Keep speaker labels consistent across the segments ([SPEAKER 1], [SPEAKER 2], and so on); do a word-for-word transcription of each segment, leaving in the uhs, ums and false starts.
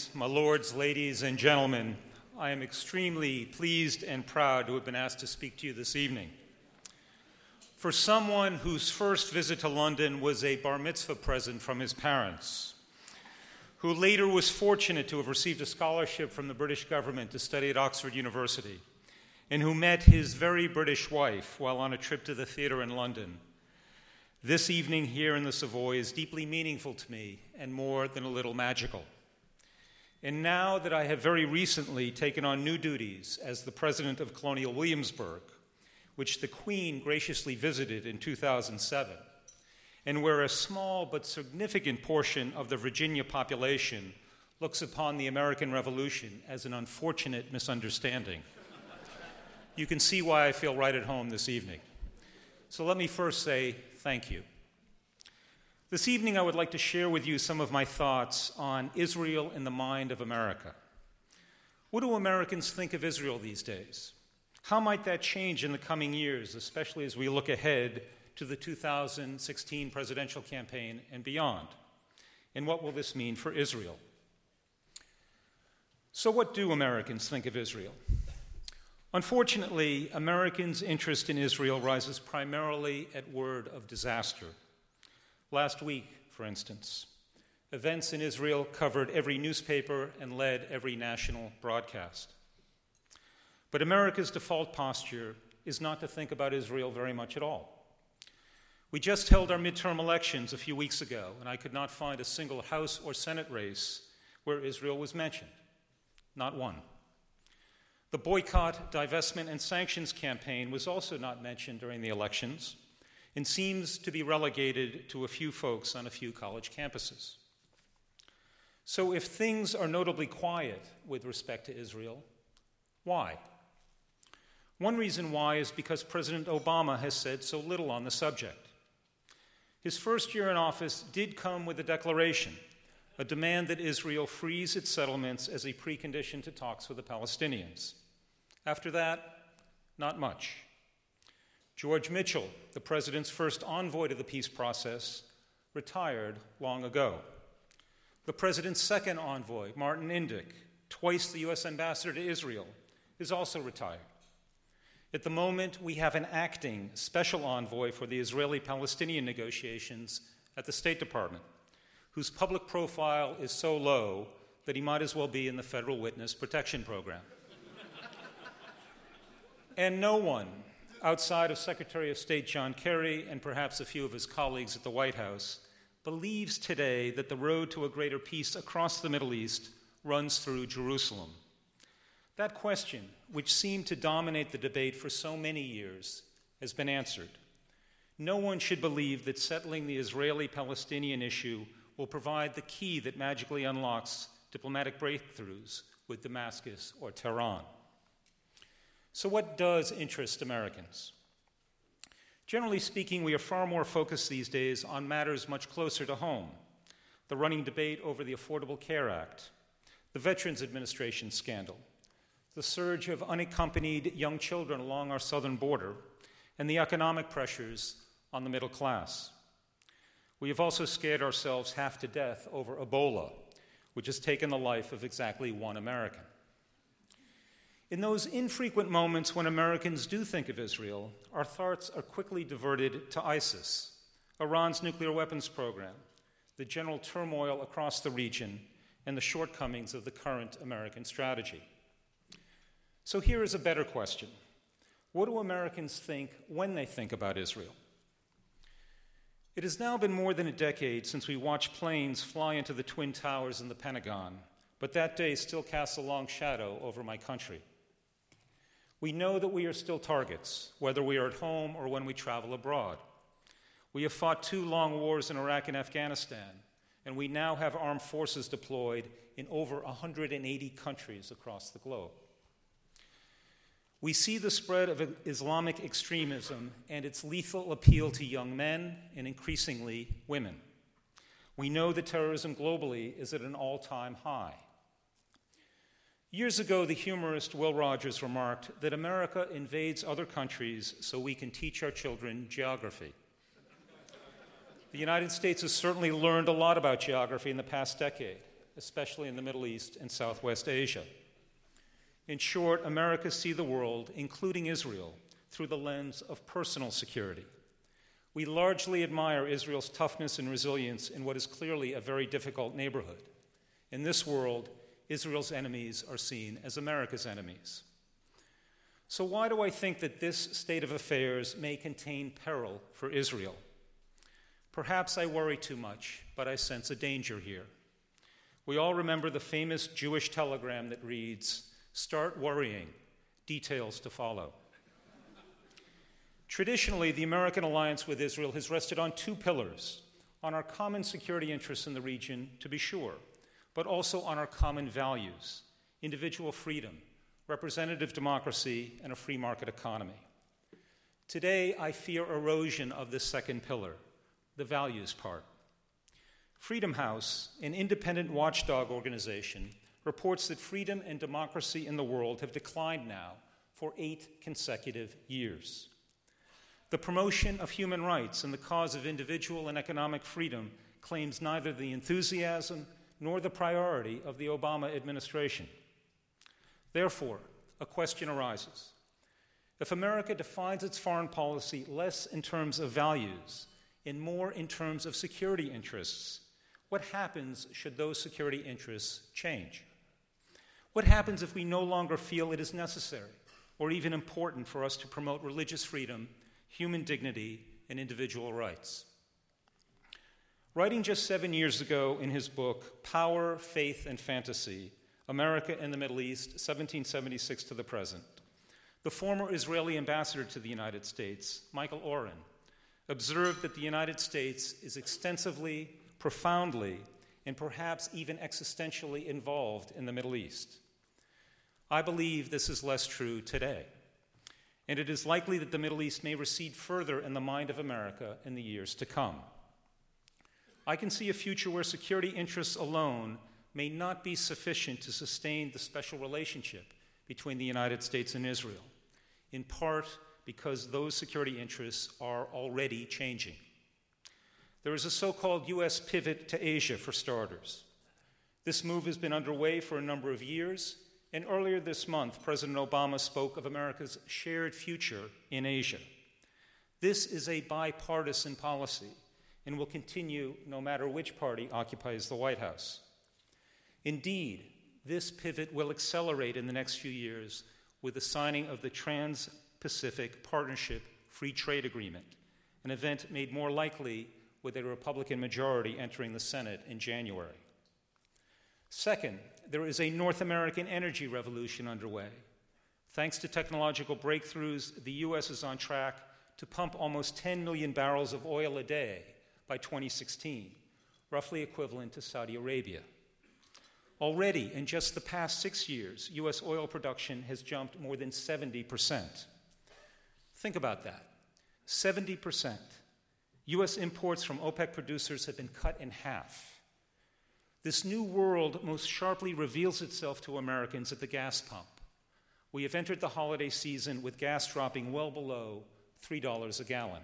[SPEAKER 1] Excellencies, my lords, ladies, and gentlemen, I am extremely pleased and proud to have been asked to speak to you this evening. For someone whose first visit to London was a bar mitzvah present from his parents, who later was fortunate to have received a scholarship from the British government to study at Oxford University, and who met his very British wife while on a trip to the theater in London, this evening here in the Savoy is deeply meaningful to me and more than a little magical. And now that I have very recently taken on new duties as the president of Colonial Williamsburg, which the Queen graciously visited in two thousand seven, and where a small but significant portion of the Virginia population looks upon the American Revolution as an unfortunate misunderstanding, you can see why I feel right at home this evening. So let me first say thank you. This evening, I would like to share with you some of my thoughts on Israel in the mind of America. What do Americans think of Israel these days? How might that change in the coming years, especially as we look ahead to the two thousand sixteen presidential campaign and beyond? And what will this mean for Israel? So what do Americans think of Israel? Unfortunately, Americans' interest in Israel rises primarily at word of disaster. Last week, for instance, events in Israel covered every newspaper and led every national broadcast. But America's default posture is not to think about Israel very much at all. We just held our midterm elections a few weeks ago, and I could not find a single House or Senate race where Israel was mentioned. Not one. The boycott, divestment, and sanctions campaign was also not mentioned during the elections and seems to be relegated to a few folks on a few college campuses. So if things are notably quiet with respect to Israel, why? One reason why is because President Obama has said so little on the subject. His first year in office did come with a declaration, a demand that Israel freeze its settlements as a precondition to talks with the Palestinians. After that, not much. George Mitchell, the president's first envoy to the peace process, retired long ago. The president's second envoy, Martin Indyk, twice the U S ambassador to Israel, is also retired. At the moment, we have an acting special envoy for the Israeli-Palestinian negotiations at the State Department, whose public profile is so low that he might as well be in the Federal Witness Protection Program. And no one, outside of Secretary of State John Kerry and perhaps a few of his colleagues at the White House, believes today that the road to a greater peace across the Middle East runs through Jerusalem. That question, which seemed to dominate the debate for so many years, has been answered. No one should believe that settling the Israeli-Palestinian issue will provide the key that magically unlocks diplomatic breakthroughs with Damascus or Tehran. So what does interest Americans? Generally speaking, we are far more focused these days on matters much closer to home: the running debate over the Affordable Care Act, the Veterans Administration scandal, the surge of unaccompanied young children along our southern border, and the economic pressures on the middle class. We have also scared ourselves half to death over Ebola, which has taken the life of exactly one American. In those infrequent moments when Americans do think of Israel, our thoughts are quickly diverted to ISIS, Iran's nuclear weapons program, the general turmoil across the region, and the shortcomings of the current American strategy. So here is a better question. What do Americans think when they think about Israel? It has now been more than a decade since we watched planes fly into the Twin Towers in the Pentagon, but that day still casts a long shadow over my country. We know that we are still targets, whether we are at home or when we travel abroad. We have fought two long wars in Iraq and Afghanistan, and we now have armed forces deployed in over one hundred eighty countries across the globe. We see the spread of Islamic extremism and its lethal appeal to young men and increasingly women. We know that terrorism globally is at an all-time high. Years ago, the humorist Will Rogers remarked that America invades other countries so we can teach our children geography. The United States has certainly learned a lot about geography in the past decade, especially in the Middle East and Southwest Asia. In short, Americans see the world, including Israel, through the lens of personal security. We largely admire Israel's toughness and resilience in what is clearly a very difficult neighborhood. In this world, Israel's enemies are seen as America's enemies. So why do I think that this state of affairs may contain peril for Israel? Perhaps I worry too much, but I sense a danger here. We all remember the famous Jewish telegram that reads, "Start worrying, details to follow." Traditionally, the American alliance with Israel has rested on two pillars: on our common security interests in the region, to be sure, but also on our common values: individual freedom, representative democracy, and a free market economy. Today, I fear erosion of this second pillar, the values part. Freedom House, an independent watchdog organization, reports that freedom and democracy in the world have declined now for eight consecutive years. The promotion of human rights and the cause of individual and economic freedom claims neither the enthusiasm nor the priority of the Obama administration. Therefore, a question arises. If America defines its foreign policy less in terms of values and more in terms of security interests, what happens should those security interests change? What happens if we no longer feel it is necessary or even important for us to promote religious freedom, human dignity, and individual rights? Writing just seven years ago in his book, Power, Faith, and Fantasy, America and the Middle East, seventeen seventy-six to the present, the former Israeli ambassador to the United States, Michael Oren, observed that the United States is extensively, profoundly, and perhaps even existentially involved in the Middle East. I believe this is less true today, and it is likely that the Middle East may recede further in the mind of America in the years to come. I can see a future where security interests alone may not be sufficient to sustain the special relationship between the United States and Israel, in part because those security interests are already changing. There is a so-called U S pivot to Asia, for starters. This move has been underway for a number of years, and earlier this month, President Obama spoke of America's shared future in Asia. This is a bipartisan policy and will continue no matter which party occupies the White House. Indeed, this pivot will accelerate in the next few years with the signing of the Trans-Pacific Partnership Free Trade Agreement, an event made more likely with a Republican majority entering the Senate in January. Second, there is a North American energy revolution underway. Thanks to technological breakthroughs, the U S is on track to pump almost ten million barrels of oil a day by twenty sixteen, roughly equivalent to Saudi Arabia. Already, in just the past six years, U S oil production has jumped more than seventy percent. Think about that, seventy percent. U S imports from OPEC producers have been cut in half. This new world most sharply reveals itself to Americans at the gas pump. We have entered the holiday season with gas dropping well below three dollars a gallon.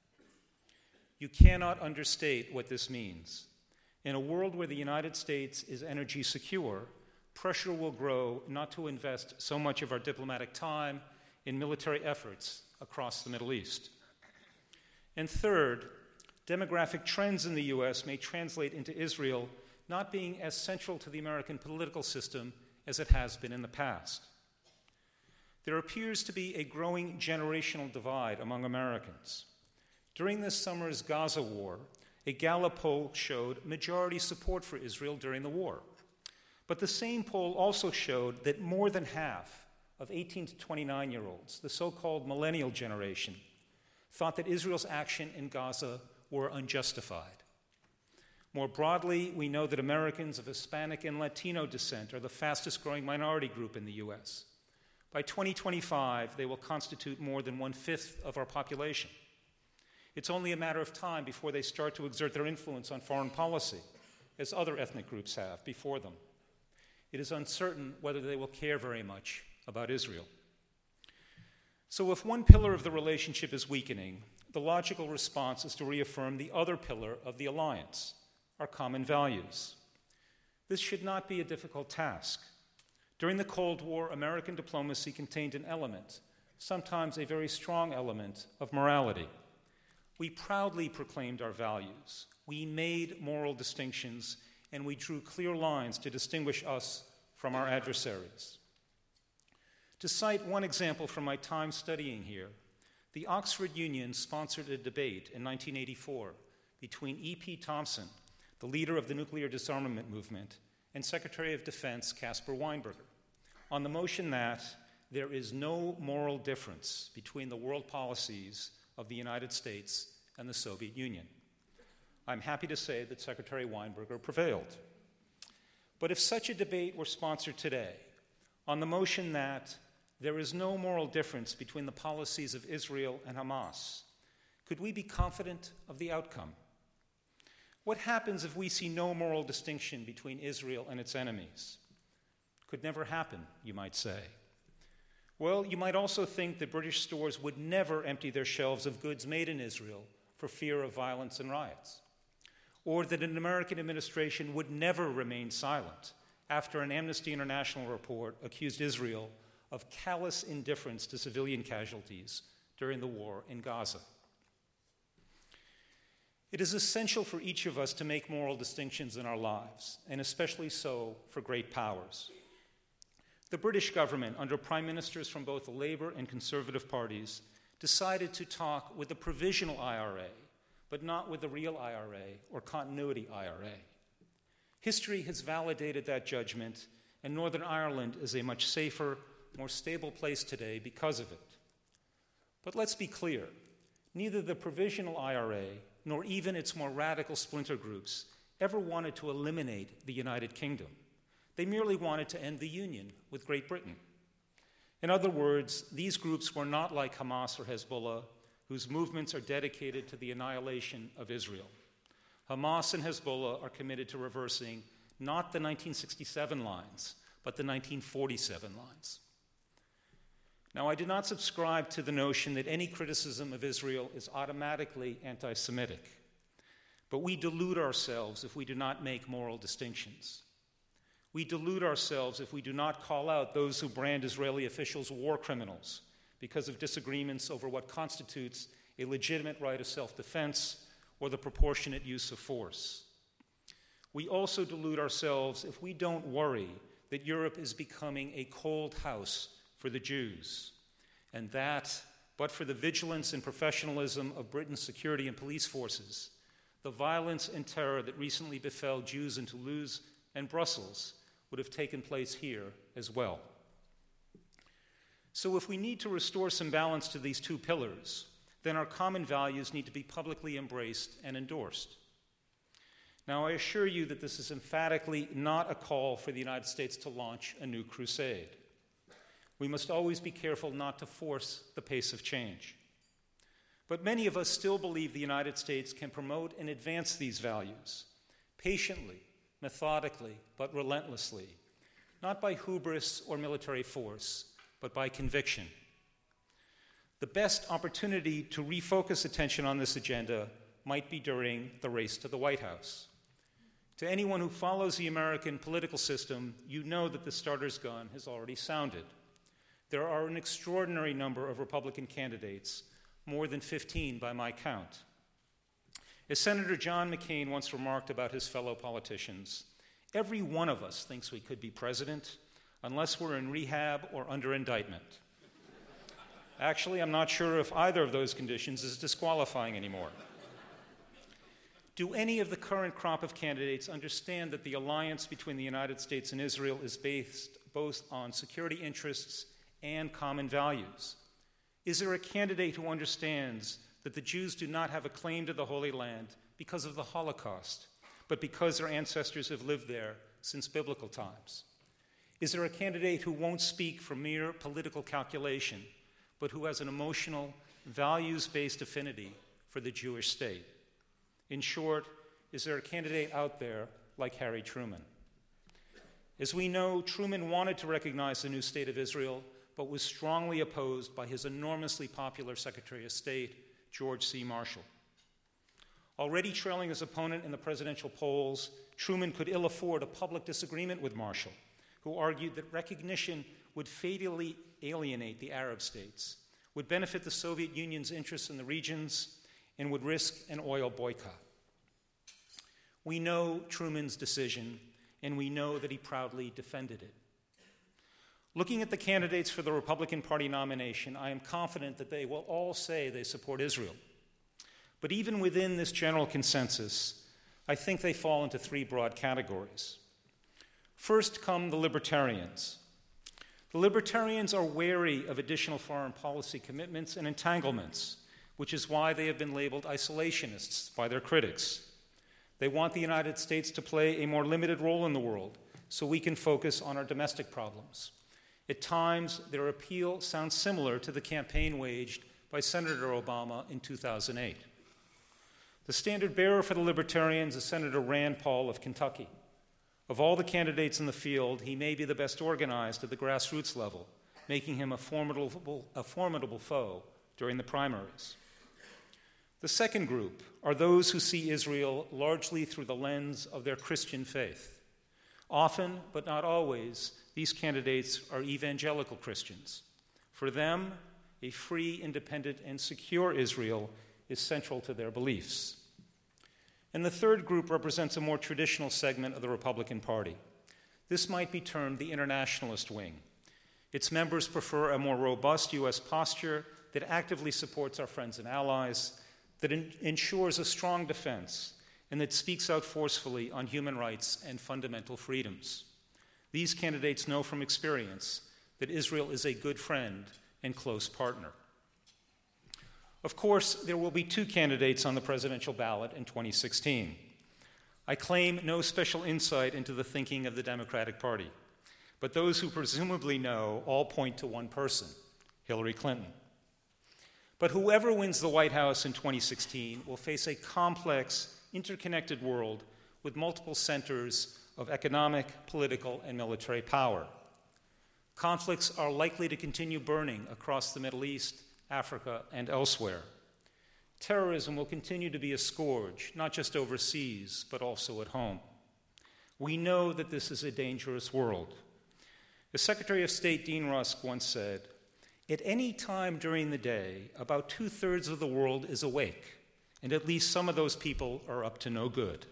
[SPEAKER 1] You cannot understate what this means. In a world where the United States is energy secure, pressure will grow not to invest so much of our diplomatic time in military efforts across the Middle East. And third, demographic trends in the U S may translate into Israel not being as central to the American political system as it has been in the past. There appears to be a growing generational divide among Americans. During this summer's Gaza war, a Gallup poll showed majority support for Israel during the war. But the same poll also showed that more than half of eighteen to twenty-nine-year-olds, the so-called millennial generation, thought that Israel's action in Gaza were unjustified. More broadly, we know that Americans of Hispanic and Latino descent are the fastest-growing minority group in the U S. By twenty twenty-five, they will constitute more than one-fifth of our population. It's only a matter of time before they start to exert their influence on foreign policy, as other ethnic groups have before them. It is uncertain whether they will care very much about Israel. So if one pillar of the relationship is weakening, the logical response is to reaffirm the other pillar of the alliance, our common values. This should not be a difficult task. During the Cold War, American diplomacy contained an element, sometimes a very strong element, of morality. We proudly proclaimed our values. We made moral distinctions, and we drew clear lines to distinguish us from our adversaries. To cite one example from my time studying here, the Oxford Union sponsored a debate in nineteen eighty-four between E P Thompson, the leader of the nuclear disarmament movement, and Secretary of Defense Caspar Weinberger, on the motion that there is no moral difference between the world policies of the United States and the Soviet Union. I'm happy to say that Secretary Weinberger prevailed. But if such a debate were sponsored today on the motion that there is no moral difference between the policies of Israel and Hamas, could we be confident of the outcome? What happens if we see no moral distinction between Israel and its enemies? Could never happen, you might say. Well, you might also think that British stores would never empty their shelves of goods made in Israel for fear of violence and riots, or that an American administration would never remain silent after an Amnesty International report accused Israel of callous indifference to civilian casualties during the war in Gaza. It is essential for each of us to make moral distinctions in our lives, and especially so for great powers. The British government, under prime ministers from both the Labour and Conservative parties, decided to talk with the provisional I R A, but not with the real I R A or continuity I R A. History has validated that judgment, and Northern Ireland is a much safer, more stable place today because of it. But let's be clear, neither the provisional I R A nor even its more radical splinter groups ever wanted to eliminate the United Kingdom. They merely wanted to end the union with Great Britain. In other words, these groups were not like Hamas or Hezbollah, whose movements are dedicated to the annihilation of Israel. Hamas and Hezbollah are committed to reversing not the nineteen sixty-seven lines, but the nineteen forty-seven lines. Now, I do not subscribe to the notion that any criticism of Israel is automatically anti-Semitic, but we delude ourselves if we do not make moral distinctions. We delude ourselves if we do not call out those who brand Israeli officials war criminals because of disagreements over what constitutes a legitimate right of self-defense or the proportionate use of force. We also delude ourselves if we don't worry that Europe is becoming a cold house for the Jews, and that, but for the vigilance and professionalism of Britain's security and police forces, the violence and terror that recently befell Jews in Toulouse and Brussels would have taken place here as well. So if we need to restore some balance to these two pillars, then our common values need to be publicly embraced and endorsed. Now, I assure you that this is emphatically not a call for the United States to launch a new crusade. We must always be careful not to force the pace of change. But many of us still believe the United States can promote and advance these values patiently, methodically, but relentlessly, not by hubris or military force, but by conviction. The best opportunity to refocus attention on this agenda might be during the race to the White House. To anyone who follows the American political system, you know that the starter's gun has already sounded. There are an extraordinary number of Republican candidates, more than fifteen by my count. As Senator John McCain once remarked about his fellow politicians, every one of us thinks we could be president unless we're in rehab or under indictment. Actually, I'm not sure if either of those conditions is disqualifying anymore. Do any of the current crop of candidates understand that the alliance between the United States and Israel is based both on security interests and common values? Is there a candidate who understands that the Jews do not have a claim to the Holy Land because of the Holocaust, but because their ancestors have lived there since biblical times? Is there a candidate who won't speak from mere political calculation, but who has an emotional, values-based affinity for the Jewish state? In short, is there a candidate out there like Harry Truman? As we know, Truman wanted to recognize the new state of Israel, but was strongly opposed by his enormously popular Secretary of State, George C. Marshall. Already trailing his opponent in the presidential polls, Truman could ill afford a public disagreement with Marshall, who argued that recognition would fatally alienate the Arab states, would benefit the Soviet Union's interests in the regions, and would risk an oil boycott. We know Truman's decision, and we know that he proudly defended it. Looking at the candidates for the Republican Party nomination, I am confident that they will all say they support Israel. But even within this general consensus, I think they fall into three broad categories. First come the libertarians. The libertarians are wary of additional foreign policy commitments and entanglements, which is why they have been labeled isolationists by their critics. They want the United States to play a more limited role in the world so we can focus on our domestic problems. At times, their appeal sounds similar to the campaign waged by Senator Obama in two thousand eight. The standard bearer for the libertarians is Senator Rand Paul of Kentucky. Of all the candidates in the field, he may be the best organized at the grassroots level, making him a formidable, a formidable foe during the primaries. The second group are those who see Israel largely through the lens of their Christian faith. Often, but not always, these candidates are evangelical Christians. For them, a free, independent, and secure Israel is central to their beliefs. And the third group represents a more traditional segment of the Republican Party. This might be termed the internationalist wing. Its members prefer a more robust U S posture that actively supports our friends and allies, that in- ensures a strong defense, and that speaks out forcefully on human rights and fundamental freedoms. These candidates know from experience that Israel is a good friend and close partner. Of course, there will be two candidates on the presidential ballot in twenty sixteen. I claim no special insight into the thinking of the Democratic Party, but those who presumably know all point to one person, Hillary Clinton. But whoever wins the White House in twenty sixteen will face a complex, interconnected world with multiple centers of economic, political, and military power. Conflicts are likely to continue burning across the Middle East, Africa, and elsewhere. Terrorism will continue to be a scourge, not just overseas, but also at home. We know that this is a dangerous world. As Secretary of State Dean Rusk once said, "At any time during the day, about two-thirds of the world is awake, and at least some of those people are up to no good."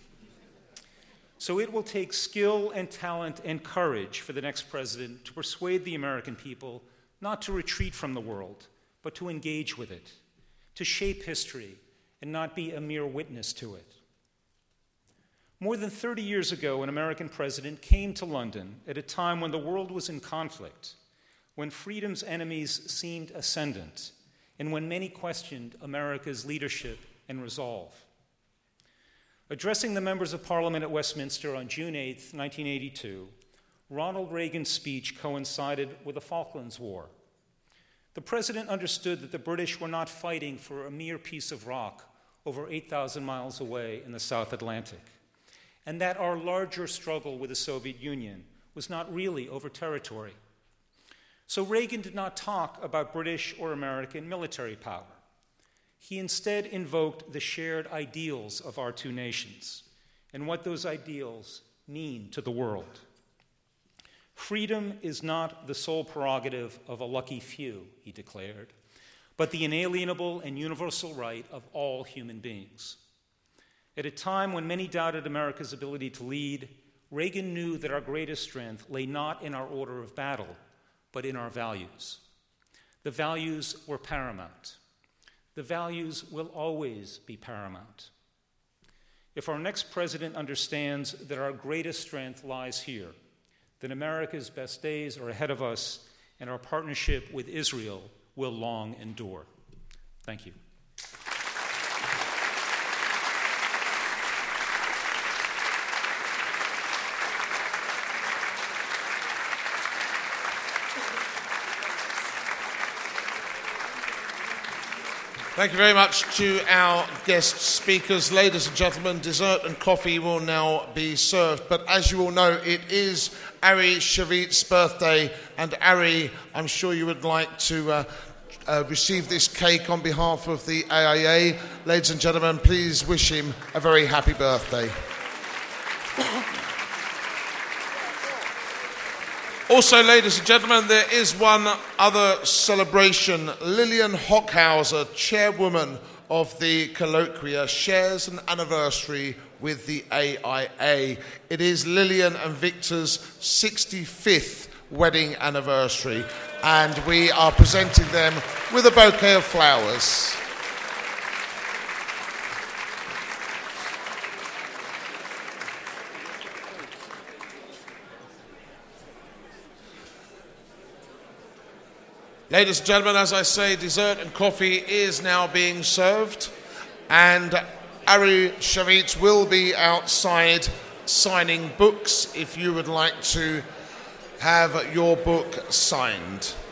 [SPEAKER 1] So it will take skill and talent and courage for the next president to persuade the American people not to retreat from the world, but to engage with it, to shape history and not be a mere witness to it. More than thirty years ago, an American president came to London at a time when the world was in conflict, when freedom's enemies seemed ascendant, and when many questioned America's leadership and resolve. Addressing the members of Parliament at Westminster on June eighth, nineteen eighty-two, Ronald Reagan's speech coincided with the Falklands War. The president understood that the British were not fighting for a mere piece of rock over eight thousand miles away in the South Atlantic, and that our larger struggle with the Soviet Union was not really over territory. So Reagan did not talk about British or American military power. He instead invoked the shared ideals of our two nations and what those ideals mean to the world. Freedom is not the sole prerogative of a lucky few, he declared, but the inalienable and universal right of all human beings. At a time when many doubted America's ability to lead, Reagan knew that our greatest strength lay not in our order of battle, but in our values. The values were paramount. The values will always be paramount. If our next president understands that our greatest strength lies here, then America's best days are ahead of us, and our partnership with Israel will long endure. Thank you.
[SPEAKER 2] Thank you very much to our guest speakers. Ladies and gentlemen, dessert and coffee will now be served. But as you all know, it is Ari Shavit's birthday. And Ari, I'm sure you would like to uh, uh, receive this cake on behalf of the A I A. Ladies and gentlemen, please wish him a very happy birthday. Also, ladies and gentlemen, there is one other celebration. Lillian Hockhauser, chairwoman of the Colloquia, shares an anniversary with the A I A. It is Lillian and Victor's sixty-fifth wedding anniversary, and we are presenting them with a bouquet of flowers. Ladies and gentlemen, as I say, dessert and coffee is now being served, and Ari Shavit will be outside signing books if you would like to have your book signed.